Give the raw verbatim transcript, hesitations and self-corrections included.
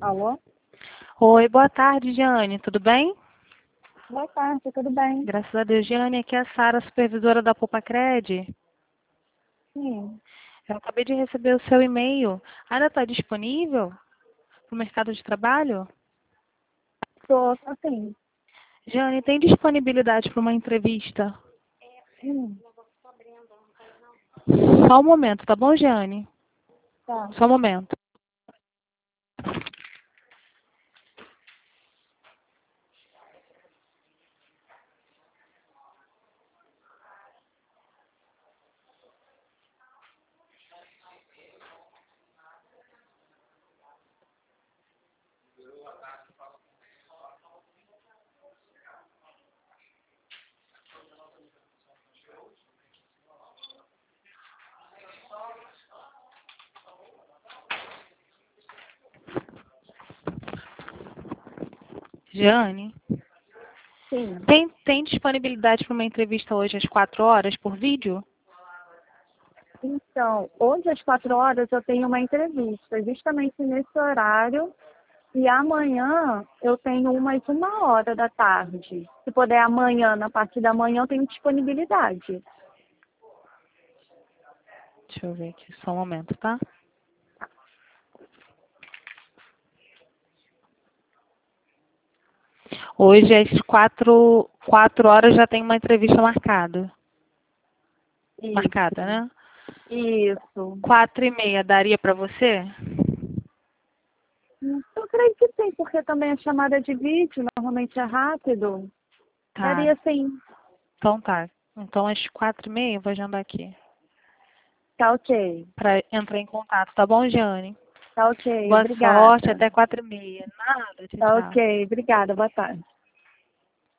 Alô? Oi, boa tarde, Jeane. Tudo bem? Boa tarde, tudo bem? Graças a Deus. Jeane, aqui é a Sara, supervisora da Poupa-Cred. Sim, Eu acabei de receber o seu e-mail. Ainda está disponível para o mercado de trabalho? estou assim. Jeane, tem disponibilidade para uma entrevista? Hum, Só um momento, tá bom, Jeane? tá. Só um momento. Jeane, Sim. tem, tem disponibilidade para uma entrevista hoje às quatro horas por vídeo? Então, hoje às quatro horas eu tenho uma entrevista, justamente nesse horário. E amanhã eu tenho uma às uma hora da tarde. Se puder amanhã, na parte da manhã, eu tenho disponibilidade. Deixa eu ver aqui, só um momento, tá? Hoje às quatro, quatro horas já tem uma entrevista marcada. Isso. Marcada, né? Isso. Quatro e meia, daria para você? Eu creio que sim, porque também a chamada de vídeo normalmente é rápido. Tá, Daria sim. então tá. Então às quatro e meia eu vou agendar aqui. Tá ok. Para entrar em contato, tá bom, Jeane? Tá ok. Boa sorte, Obrigada. até quatro e meia. Nada, tchau, Tá tchau. ok. Obrigada. Boa tarde.